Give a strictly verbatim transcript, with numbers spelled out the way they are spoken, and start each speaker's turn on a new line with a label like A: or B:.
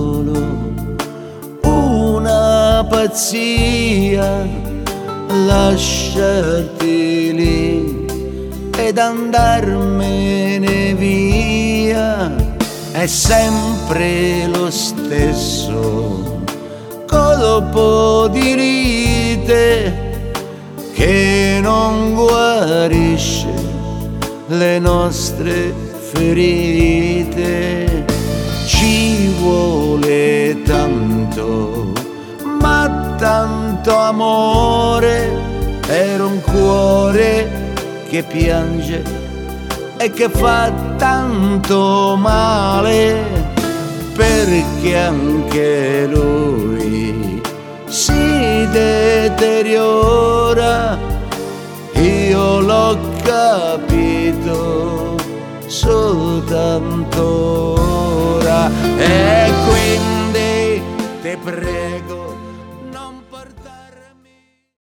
A: solo una pazzia lasciarti lì ed andarmene via. È sempre lo stesso colpo di lite che non guarisce le nostre ferite. Ci vuole tanto, ma tanto amore per un cuore che piange e che fa tanto male, perché anche lui si deteriora. Io l'ho capito soltanto ora, e quindi ti prego